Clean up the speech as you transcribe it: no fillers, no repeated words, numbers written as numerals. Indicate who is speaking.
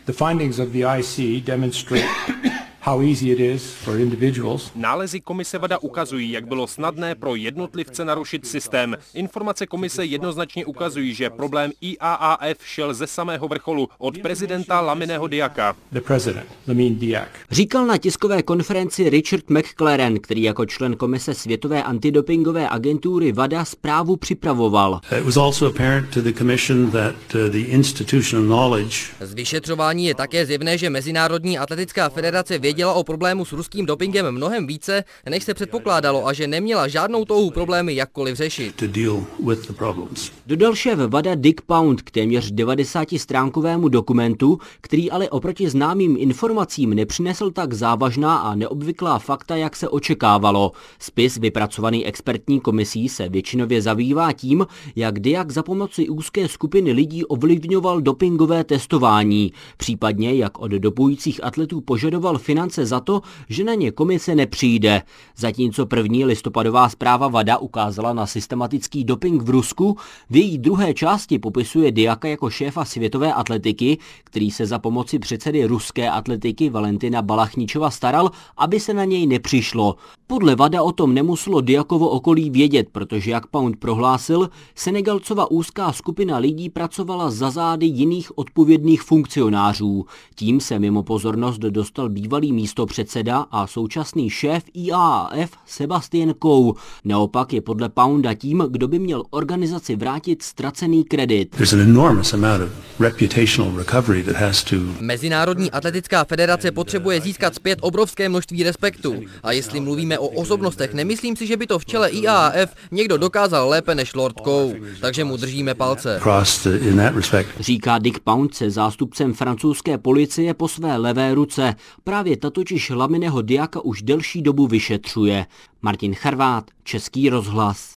Speaker 1: The findings of the IC demonstrate how easy it is for individuals.
Speaker 2: Nálezy komise VADA ukazují, jak bylo snadné pro jednotlivce narušit systém. Informace komise jednoznačně ukazují, že problém IAAF šel ze samého vrcholu od prezidenta Laminého Diaka.
Speaker 1: The president, Lamine Diak.
Speaker 3: Říkal na tiskové konferenci Richard McClaren, který jako člen komise Světové antidopingové agentury VADA zprávu připravoval.
Speaker 4: It was also apparent to the commission that the institutional knowledge.
Speaker 5: Z vyšetřování je také zjevné, že Mezinárodní atletická federace věděla o problému s ruským dopingem mnohem více, než se předpokládalo, a že neměla žádnou touhu problémy jakkoliv řešit.
Speaker 3: Dodal šéf VADA Dick Pound k téměř 90stránkovému dokumentu, který ale oproti známým informacím nepřinesl tak závažná a neobvyklá fakta, jak se očekávalo. Spis vypracovaný expertní komisí se většinově zabývá tím, jak Diak za pomoci úzké skupiny lidí ovlivňoval dopingové testování, případně jak od dopujících atletů požadoval finance za to, že na ně komise nepřijde. Zatímco první listopadová zpráva VADA ukázala na systematický doping v Rusku, v její druhé části popisuje Diaka jako šéfa světové atletiky, který se za pomoci předsedy ruské atletiky Valentina Balachničova staral, aby se na něj nepřišlo. Podle VADA o tom nemuselo Diakovo okolí vědět, protože, jak Pound prohlásil, Senegalcova úzká skupina lidí pracovala za zády jiných odpovědných funkcionářů. Tím se mimo pozornost dostal bývalý místopředseda a současný šéf IAAF Sebastien Coe. Naopak je podle Pounda tím, kdo by měl organizaci vrátit ztracený kredit.
Speaker 5: Mezinárodní atletická federace potřebuje získat zpět obrovské množství respektu. A jestli mluvíme o osobnostech, nemyslím si, že by to v čele IAAF někdo dokázal lépe než Lord Coe. Takže mu držíme palce.
Speaker 3: Říká Dick Pound se zástupcem francouzské policie po své levé ruce. Právě ta totiž Laminého Diaka už delší dobu vyšetřuje. Martin Charvát, Český rozhlas.